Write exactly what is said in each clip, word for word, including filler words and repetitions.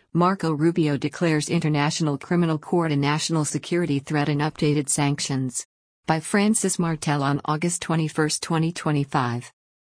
Marco Rubio declares International Criminal Court a national security threat and updated sanctions. By Francis Martel on August twenty-first, twenty twenty-five.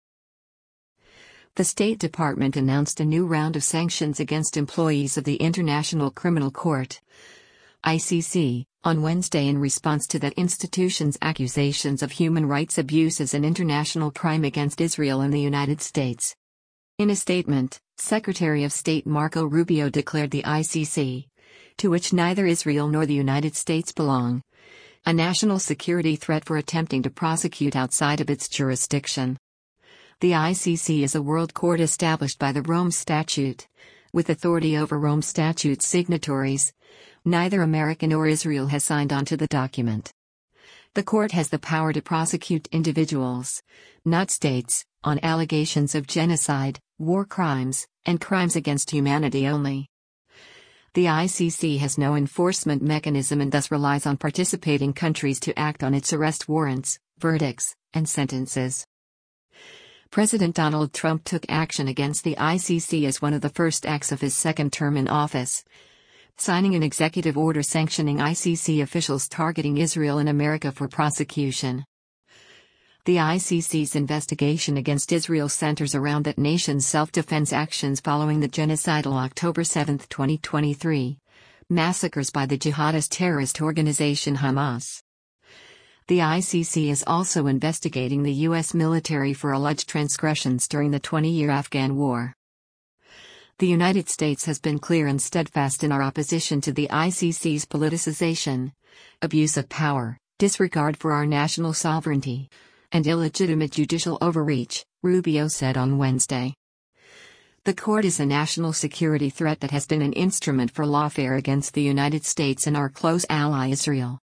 The State Department announced a new round of sanctions against employees of the International Criminal Court, I C C, on Wednesday in response to that institution's accusations of human rights abuses and international crime against Israel and the United States. In a statement, Secretary of State Marco Rubio declared the I C C, to which neither Israel nor the United States belong, a national security threat for attempting to prosecute outside of its jurisdiction. The I C C is a world court established by the Rome Statute, with authority over Rome Statute signatories. Neither America nor Israel has signed on to the document. The court has the power to prosecute individuals, not states, on allegations of genocide, war crimes, and crimes against humanity only. The I C C has no enforcement mechanism and thus relies on participating countries to act on its arrest warrants, verdicts, and sentences. President Donald Trump took action against the I C C as one of the first acts of his second term in office, signing an executive order sanctioning I C C officials targeting Israel and America for prosecution. The I C C's investigation against Israel centers around that nation's self-defense actions following the genocidal October seventh, twenty twenty-three, massacres by the jihadist terrorist organization Hamas. The I C C is also investigating the U S military for alleged transgressions during the twenty-year Afghan war. The United States has been clear and steadfast in our opposition to the I C C's politicization, abuse of power, disregard for our national sovereignty, and illegitimate judicial overreach, Rubio said on Wednesday. The court is a national security threat that has been an instrument for lawfare against the United States and our close ally Israel.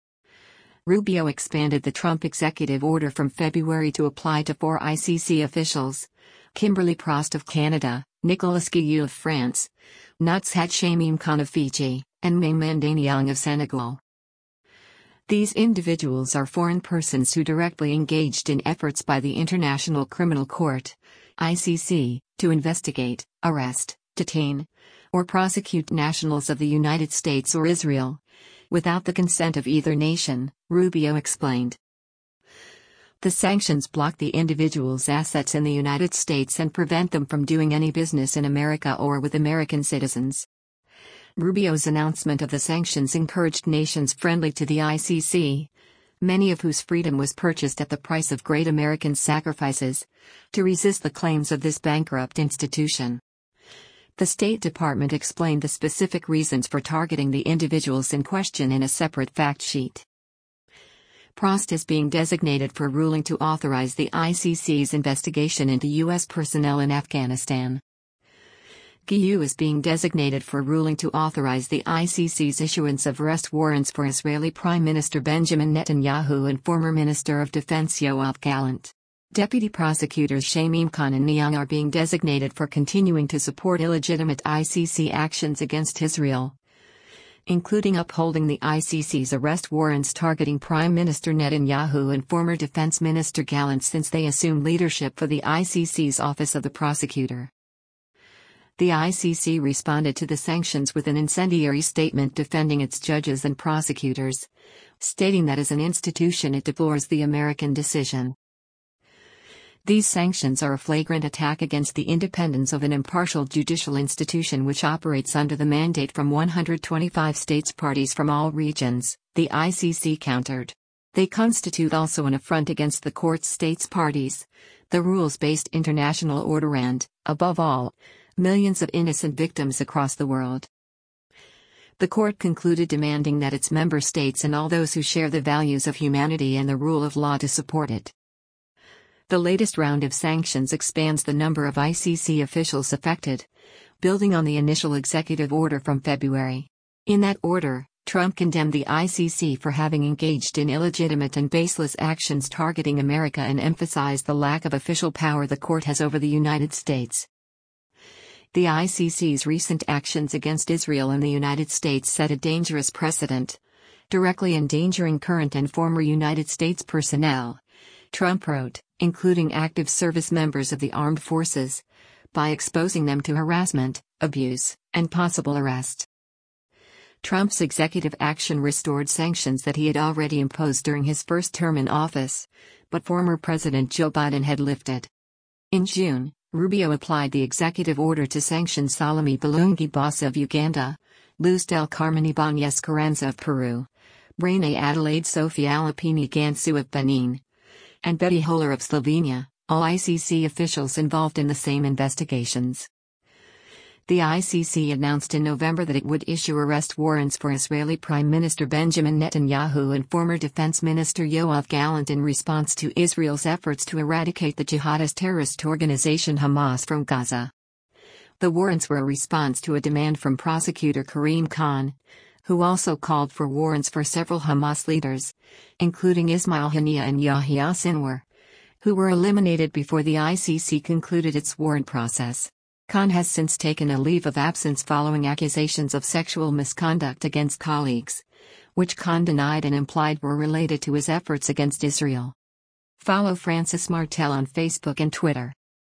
Rubio expanded the Trump executive order from February to apply to four I C C officials: Kimberly Prost of Canada, Nicolas Guillou of France, Nutshat Shamim Khan of Fiji, and Mamdani Niang of Senegal. These individuals are foreign persons who directly engaged in efforts by the International Criminal Court, I C C, to investigate, arrest, detain, or prosecute nationals of the United States or Israel, without the consent of either nation, Rubio explained. The sanctions block the individual's assets in the United States and prevent them from doing any business in America or with American citizens. Rubio's announcement of the sanctions encouraged nations friendly to the I C C, many of whose freedom was purchased at the price of great American sacrifices, to resist the claims of this bankrupt institution. The State Department explained the specific reasons for targeting the individuals in question in a separate fact sheet. Prost is being designated for ruling to authorize the I C C's investigation into U S personnel in Afghanistan. Guillou is being designated for ruling to authorize the I C C's issuance of arrest warrants for Israeli Prime Minister Benjamin Netanyahu and former Minister of Defense Yoav Gallant. Deputy prosecutors Shamim Khan and Niang are being designated for continuing to support illegitimate I C C actions against Israel, including upholding the I C C's arrest warrants targeting Prime Minister Netanyahu and former Defense Minister Gallant since they assumed leadership for the I C C's Office of the Prosecutor. The I C C responded to the sanctions with an incendiary statement defending its judges and prosecutors, stating that as an institution it deplores the American decision. These sanctions are a flagrant attack against the independence of an impartial judicial institution which operates under the mandate from one hundred twenty-five states parties from all regions, the I C C countered. They constitute also an affront against the court's states parties, the rules-based international order and, above all, millions of innocent victims across the world. The court concluded demanding that its member states and all those who share the values of humanity and the rule of law to support it. The latest round of sanctions expands the number of I C C officials affected, building on the initial executive order from February. In that order, Trump condemned the I C C for having engaged in illegitimate and baseless actions targeting America and emphasized the lack of official power the court has over the United States. The I C C's recent actions against Israel and the United States set a dangerous precedent, directly endangering current and former United States personnel, Trump wrote, including active service members of the armed forces, by exposing them to harassment, abuse, and possible arrest. Trump's executive action restored sanctions that he had already imposed during his first term in office, but former President Joe Biden had lifted. In June, Rubio applied the executive order to sanction Salome Balungi Basa of Uganda, Luz del Carmen Ibanez Carranza of Peru, Braine Adelaide Sofia Alapini Gansu of Benin, and Betty Holler of Slovenia, all I C C officials involved in the same investigations. The I C C announced in November that it would issue arrest warrants for Israeli Prime Minister Benjamin Netanyahu and former Defense Minister Yoav Gallant in response to Israel's efforts to eradicate the jihadist terrorist organization Hamas from Gaza. The warrants were a response to a demand from prosecutor Karim Khan, who also called for warrants for several Hamas leaders, including Ismail Haniyeh and Yahya Sinwar, who were eliminated before the I C C concluded its warrant process. Khan has since taken a leave of absence following accusations of sexual misconduct against colleagues, which Khan denied and implied were related to his efforts against Israel. Follow Francis Martel on Facebook and Twitter.